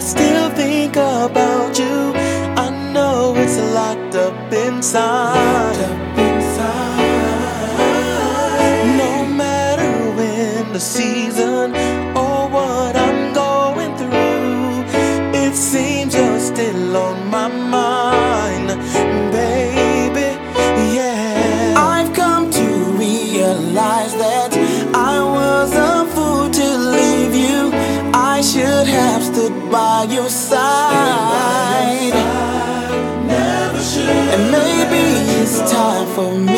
still think about you. I know it's locked up inside. No matter when the season or what I'm going through, it seems you're still on my mind, baby. Yeah, I've come to realize that I was a fool to leave you. I should have stood by your side. And maybe it's time for me